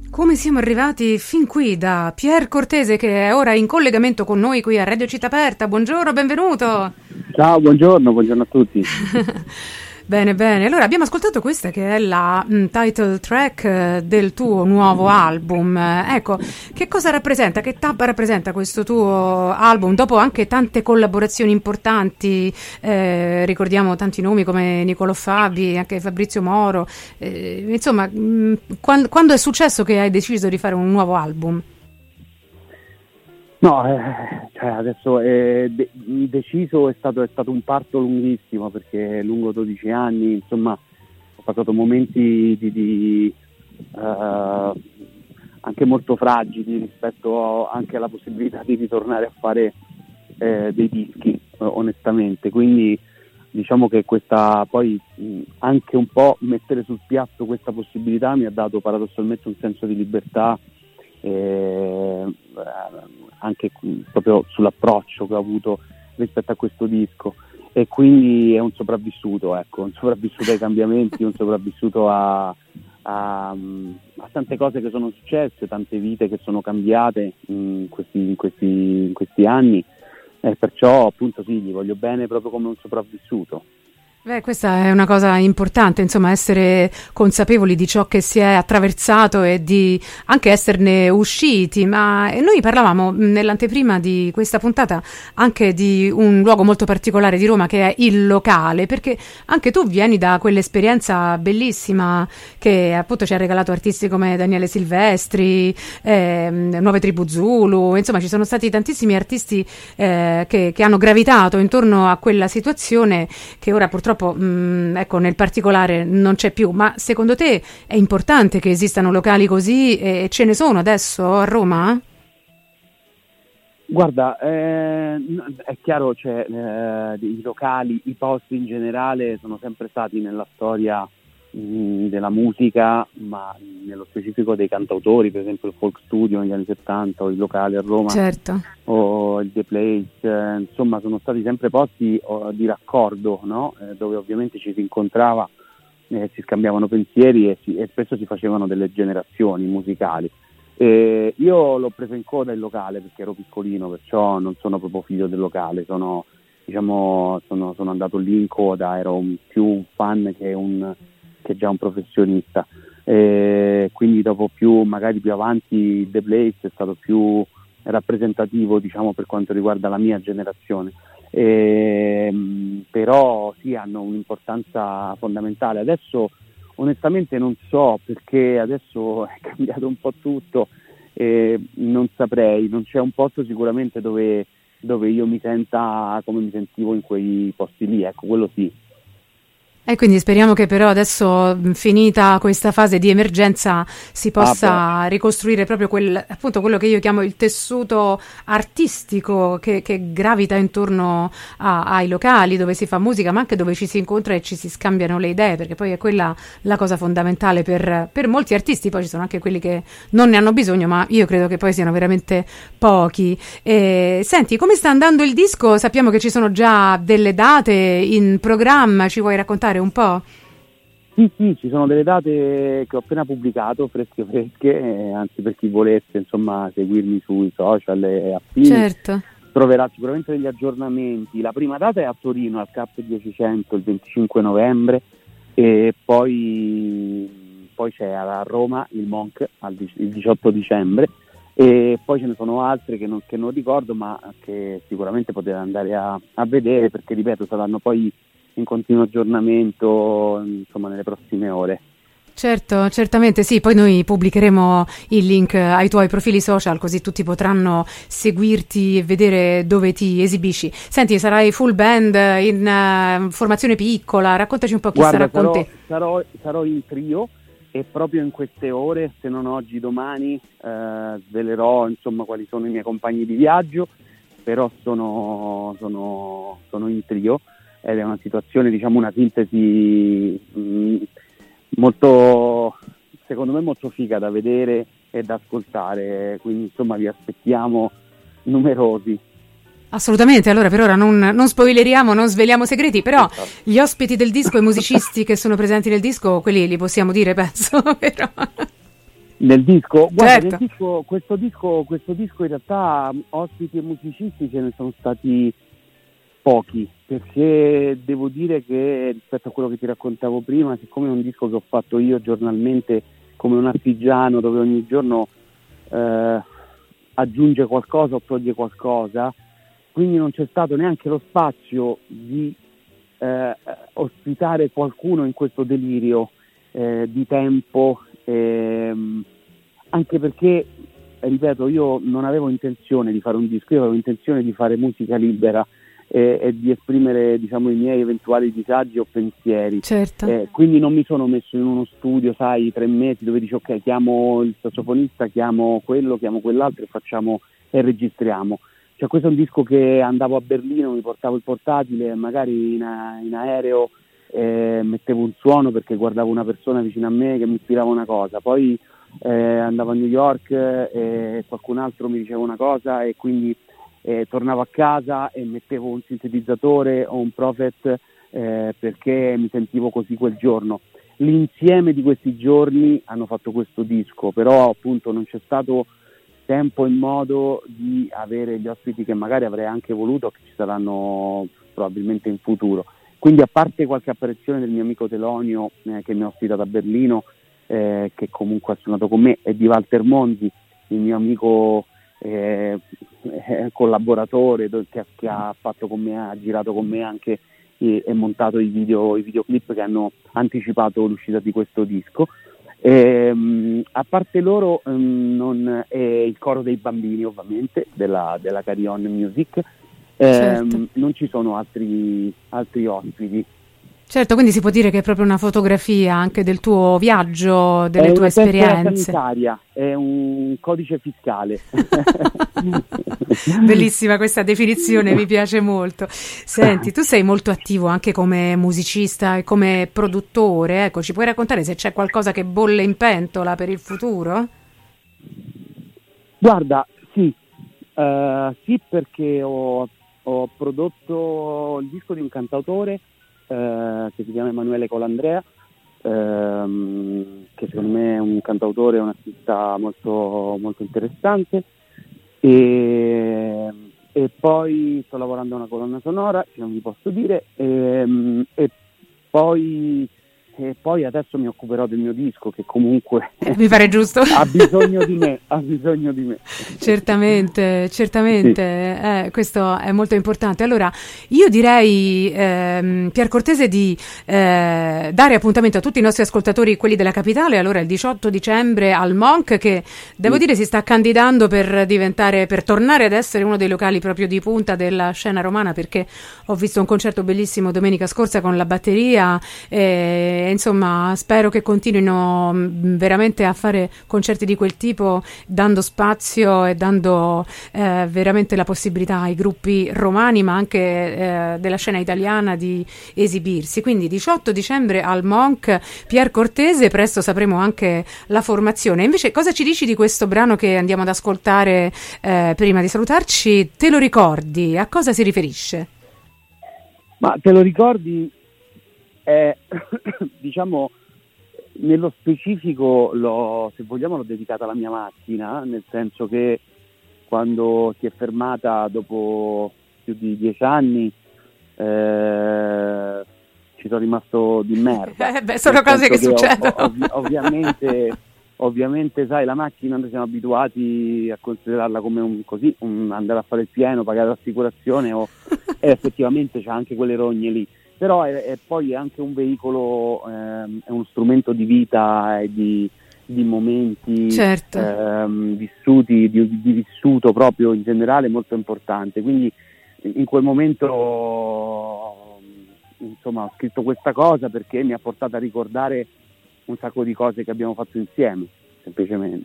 Come siamo arrivati fin qui da Pier Cortese, che è ora in collegamento con noi qui a Radio Città Aperta. Buongiorno, benvenuto. Ciao, buongiorno a tutti. Bene, allora abbiamo ascoltato questa che è la title track del tuo nuovo album. Ecco, che cosa rappresenta, che tappa rappresenta questo tuo album dopo anche tante collaborazioni importanti? Ricordiamo tanti nomi come Nicolò Fabi, anche Fabrizio Moro, insomma, quando è successo che hai deciso di fare un nuovo album? No, adesso deciso è stato un parto lunghissimo, perché lungo 12 anni, insomma, ho passato momenti anche molto fragili rispetto anche alla possibilità di ritornare a fare dei dischi, onestamente. Quindi diciamo che questa poi anche un po' mettere sul piatto questa possibilità mi ha dato paradossalmente un senso di libertà, anche proprio sull'approccio che ho avuto rispetto a questo disco, e quindi è un sopravvissuto ai cambiamenti, un sopravvissuto a tante cose che sono successe, tante vite che sono cambiate in questi anni, e perciò appunto sì, gli voglio bene proprio come un sopravvissuto. Beh, questa è una cosa importante, insomma, essere consapevoli di ciò che si è attraversato e di anche esserne usciti. Ma noi parlavamo nell'anteprima di questa puntata anche di un luogo molto particolare di Roma, che è il Locale, perché anche tu vieni da quell'esperienza bellissima che appunto ci ha regalato artisti come Daniele Silvestri, Nuove Tribù Zulu, insomma ci sono stati tantissimi artisti che hanno gravitato intorno a quella situazione che ora purtroppo ecco, nel particolare non c'è più. Ma secondo te è importante che esistano locali così, e ce ne sono adesso a Roma? Guarda, è chiaro, i locali, i posti in generale sono sempre stati nella storia della musica, ma nello specifico dei cantautori, per esempio il Folk Studio negli anni 70 o il Locale a Roma, certo, o il The Place, insomma sono stati sempre posti di raccordo, no? Dove ovviamente ci si incontrava, si scambiavano pensieri e spesso si facevano delle generazioni musicali. Io l'ho preso in coda il Locale perché ero piccolino, perciò non sono proprio figlio del Locale, sono andato lì in coda, ero più un fan che già un professionista, quindi dopo magari più avanti The Place è stato più rappresentativo, diciamo, per quanto riguarda la mia generazione, però sì, hanno un'importanza fondamentale. Adesso onestamente non so, perché adesso è cambiato un po' tutto, non saprei, non c'è un posto sicuramente dove io mi senta come mi sentivo in quei posti lì, ecco, quello sì. E quindi speriamo che però adesso, finita questa fase di emergenza, si possa ricostruire proprio quello che io chiamo il tessuto artistico che gravita intorno ai locali dove si fa musica, ma anche dove ci si incontra e ci si scambiano le idee, perché poi è quella la cosa fondamentale per molti artisti. Poi ci sono anche quelli che non ne hanno bisogno, ma io credo che poi siano veramente pochi. Senti, come sta andando il disco? Sappiamo che ci sono già delle date in programma, ci vuoi raccontare un po'? Sì, ci sono delle date che ho appena pubblicato, fresche, anzi per chi volesse insomma seguirmi sui social e affini, certo, troverà sicuramente degli aggiornamenti. La prima data è a Torino al Cap 1000 il 25 novembre, e poi c'è a Roma il Monk il 18 dicembre, e poi ce ne sono altre che non ricordo, ma che sicuramente potete andare a vedere, perché ripeto saranno poi in continuo aggiornamento, insomma, nelle prossime ore. Certo, certamente sì, poi noi pubblicheremo il link ai tuoi profili social, così tutti potranno seguirti e vedere dove ti esibisci. Senti, sarai full band, in formazione piccola, raccontaci un po' chi sarà con te. Sarò in trio, e proprio in queste ore, se non oggi domani, svelerò insomma quali sono i miei compagni di viaggio, però sono in trio. Ed è una situazione, diciamo, una sintesi molto, secondo me, molto figa da vedere e da ascoltare, quindi insomma vi aspettiamo numerosi. Assolutamente, allora per ora non spoileriamo, non sveliamo segreti, però gli ospiti del disco e i musicisti che sono presenti nel disco, quelli li possiamo dire, penso, però. Nel disco? Guarda, Certo. questo disco in realtà ospiti e musicisti ce ne sono stati pochi, perché devo dire che rispetto a quello che ti raccontavo prima, siccome è un disco che ho fatto io giornalmente come un artigiano, dove ogni giorno aggiunge qualcosa o toglie qualcosa, quindi non c'è stato neanche lo spazio di ospitare qualcuno in questo delirio di tempo, anche perché, ripeto, io non avevo intenzione di fare un disco, io avevo intenzione di fare musica libera e di esprimere, diciamo, i miei eventuali disagi o pensieri. Certo. Quindi non mi sono messo in uno studio, sai, 3 mesi dove dici ok, chiamo il sassofonista, chiamo quello, chiamo quell'altro e registriamo. Cioè, questo è un disco che andavo a Berlino, mi portavo il portatile, magari in aereo mettevo un suono perché guardavo una persona vicino a me che mi ispirava una cosa, poi andavo a New York e qualcun altro mi diceva una cosa e quindi tornavo a casa e mettevo un sintetizzatore o un Prophet perché mi sentivo così quel giorno. L'insieme di questi giorni hanno fatto questo disco, però appunto non c'è stato tempo e modo di avere gli ospiti che magari avrei anche voluto, che ci saranno probabilmente in futuro. Quindi, a parte qualche apparizione del mio amico Telonio che mi ha ospitato a Berlino, che comunque ha suonato con me, e di Walter Monzi, il mio amico collaboratore che ha fatto con me, ha girato con me anche e montato i videoclip che hanno anticipato l'uscita di questo disco. A parte loro, il coro dei bambini, ovviamente, della Carry On Music, Certo. non ci sono altri ospiti. Certo, quindi si può dire che è proprio una fotografia anche del tuo viaggio, È delle tue una tessera esperienze. sanitaria, è un codice fiscale. Bellissima questa definizione, mi piace molto. Senti, tu sei molto attivo anche come musicista e come produttore, ecco, ci puoi raccontare se c'è qualcosa che bolle in pentola per il futuro? Guarda, sì, sì, perché ho prodotto il disco di un cantautore che si chiama Emanuele Colandrea, che secondo me è un cantautore, un artista molto, molto interessante, e poi sto lavorando a una colonna sonora, che non vi posso dire, poi, e poi adesso mi occuperò del mio disco, che comunque Mi pare giusto. ha bisogno di me, ha bisogno di me. Certamente, Sì. certamente, questo è molto importante. Allora, io direi, Pier Cortese, di dare appuntamento a tutti i nostri ascoltatori, quelli della capitale, allora il 18 dicembre al Monk, che devo Sì. dire si sta candidando per tornare ad essere uno dei locali proprio di punta della scena romana, perché ho visto un concerto bellissimo domenica scorsa con la batteria, e insomma spero che continuino veramente a fare concerti di quel tipo, dando spazio e dando veramente la possibilità ai gruppi romani, ma anche della scena italiana, di esibirsi. Quindi 18 dicembre al Monk, Pier Cortese, presto sapremo anche la formazione. Invece cosa ci dici di questo brano che andiamo ad ascoltare prima di salutarci? Te lo ricordi? A cosa si riferisce? Ma te lo ricordi? Diciamo, nello specifico, se vogliamo, l'ho dedicata alla mia macchina, nel senso che quando si è fermata dopo più di 10 anni ci sono rimasto di merda. Sono Nel cose senso che che succedono. ovviamente, sai, la macchina noi siamo abituati a considerarla come andare a fare il pieno, pagare l'assicurazione e effettivamente c'ha anche quelle rogne lì. Però poi è anche un veicolo, è uno strumento di vita e di momenti Certo. vissuti, di vissuto proprio in generale molto importante. Quindi in quel momento, insomma, ho scritto questa cosa perché mi ha portato a ricordare un sacco di cose che abbiamo fatto insieme, semplicemente.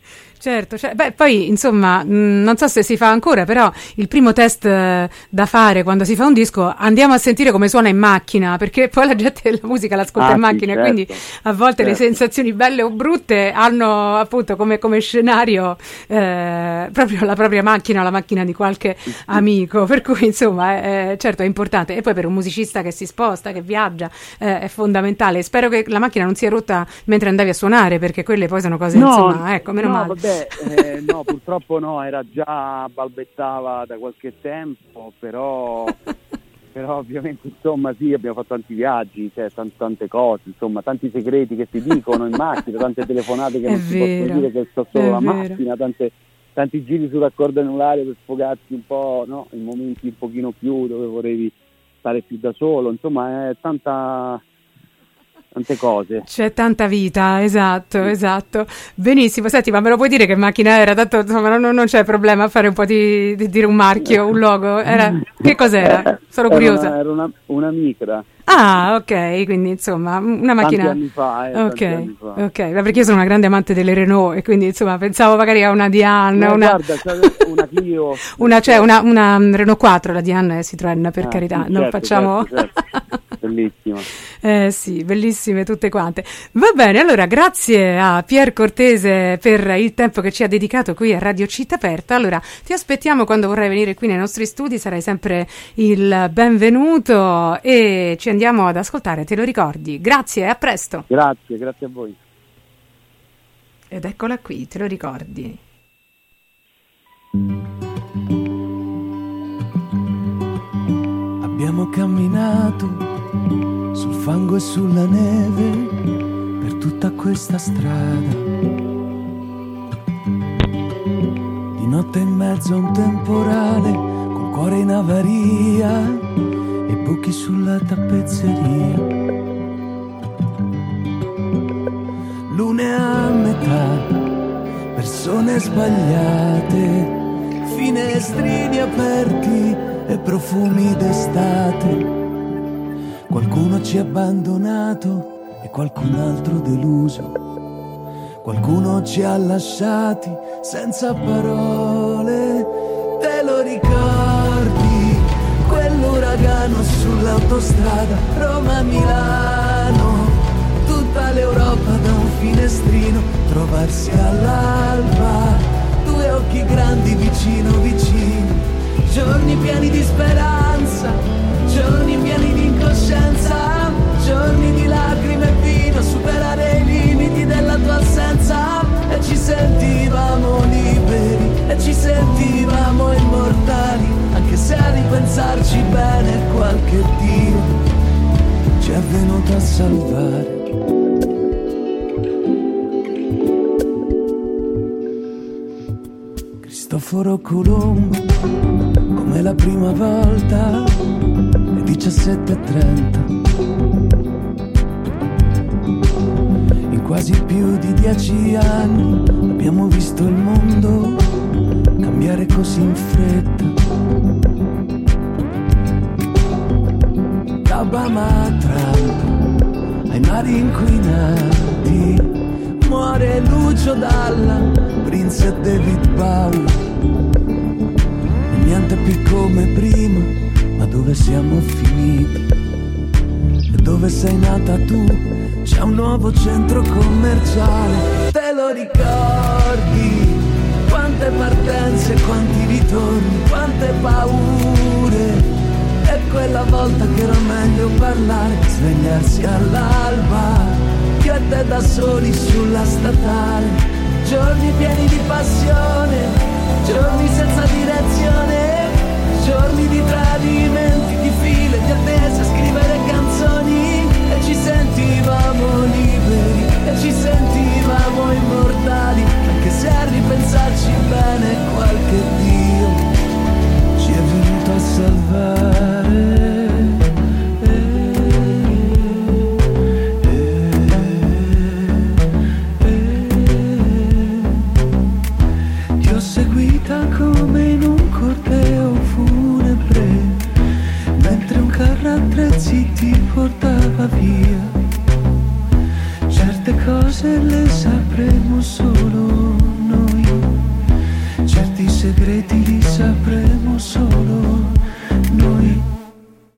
Certo, poi insomma, non so se si fa ancora, però il primo test da fare quando si fa un disco, andiamo a sentire come suona in macchina, perché poi la gente la musica l'ascolta in macchina, certo, quindi a volte le sensazioni belle o brutte hanno appunto come scenario proprio la propria macchina, la macchina di qualche amico, per cui insomma certo è importante. E poi per un musicista che si sposta, che viaggia, è fondamentale. Spero che la macchina non sia rotta mentre andavi a suonare, perché quelle poi sono cose, insomma, ecco, meno male. Vabbè. No, purtroppo no, era già balbettava da qualche tempo, però ovviamente insomma sì, abbiamo fatto tanti viaggi, cioè tante cose, insomma tanti segreti che si dicono in macchina, tante telefonate che non si possono dire che sto solo la macchina, tanti giri sull'accordo anulare per sfogarsi un po', no? In momenti un pochino più dove volevi stare più da solo, insomma è tante cose. C'è tanta vita, esatto. Benissimo, senti, ma me lo puoi dire che macchina era? Tanto insomma non c'è problema a fare un po' di dire un marchio, un logo. Che cos'era? Sono curiosa. Era una Micra. Ah, ok, quindi insomma una macchina. Tanti anni fa. Ok, perché io sono una grande amante delle Renault e quindi insomma pensavo magari a una Diane, guarda, una Clio. una Renault 4, la Diane è Citroën, per carità, non facciamo. Certo. Bellissima. Sì, bellissime tutte quante. Va bene, allora grazie a Pier Cortese per il tempo che ci ha dedicato qui a Radio Città Aperta. Allora ti aspettiamo quando vorrai venire qui nei nostri studi, sarai sempre il benvenuto e ci andiamo ad ascoltare, te lo ricordi. Grazie e a presto. Grazie a voi. Ed eccola qui, te lo ricordi. Abbiamo camminato sul fango e sulla neve per tutta questa strada. Di notte in mezzo a un temporale, col cuore in avaria e buchi sulla tappezzeria. Lune a metà, persone sbagliate, finestrini aperti e profumi d'estate. Qualcuno ci ha abbandonato e qualcun altro deluso. Qualcuno ci ha lasciati senza parole. Te lo ricordi? Quell'uragano sull'autostrada Roma-Milano. Tutta l'Europa da un finestrino, trovarsi all'alba, due occhi grandi vicino vicino. Giorni pieni di speranza, giorni pieni di incoscienza, giorni di lacrime e vino, superare i limiti della tua assenza. E ci sentivamo liberi, e ci sentivamo immortali, anche se a ripensarci bene qualche Dio ci è venuto a salvare. Cristoforo Colombo, come la prima volta, le 17:30. In quasi più di 10 anni abbiamo visto il mondo cambiare così in fretta. Da Obama a Trump, ai mari inquinati, muore Lucio Dalla, Prince e David Bowie. Niente più come prima, ma dove siamo finiti? E dove sei nata tu? C'è un nuovo centro commerciale. Te lo ricordi? Quante partenze, quanti ritorni, quante paure. E quella volta che era meglio parlare, svegliarsi all'alba, io e te da soli sulla statale. Giorni pieni di passione, giorni senza direzione, giorni di tradimenti, di file, di attesa, scrivere canzoni. E ci sentivamo liberi, e ci sentivamo immortali, anche se a ripensarci bene qualche Dio ci è venuto a salvare. Come in un corteo funebre, mentre un carro attrezzi ti portava via. Certe cose cose le sapremo solo noi, certi segreti li sapremo solo